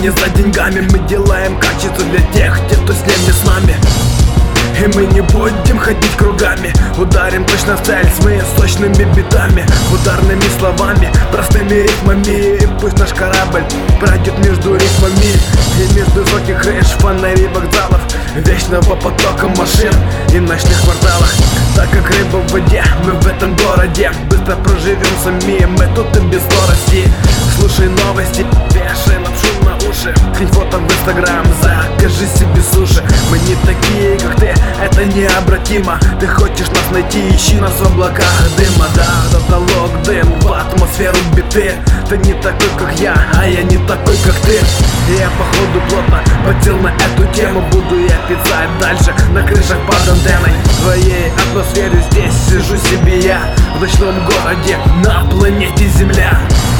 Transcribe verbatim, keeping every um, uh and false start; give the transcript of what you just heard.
не за деньгами. Мы делаем качество для тех, те, кто с ними с нами. И мы не будем ходить кругами. Ударим точно в цель с моими сочными битами, ударными словами, простыми ритмами. И пусть наш корабль пройдет между рифмами и между высоких крыш, фонарей, вокзалов, вечного потока машин и ночных кварталах. Так как рыба в воде, мы в этом городе быстро проживем сами, мы тут и без скорости. Слушай новости, вешай лапшу на уши, скинь фото в инстаграм, закажи себе суши. Мы не такие, как ты, это необратимо. Ты хочешь нас найти, ищи нас в облаках дыма. Да, потолок, дым, в атмосферу биты. Ты не такой, как я, а я не такой, как ты. И я походу плотно подсел на эту тему. Буду я писать дальше на крышах под антенной. В твоей атмосфере здесь сижу себе я, в ночном городе на планете Земля.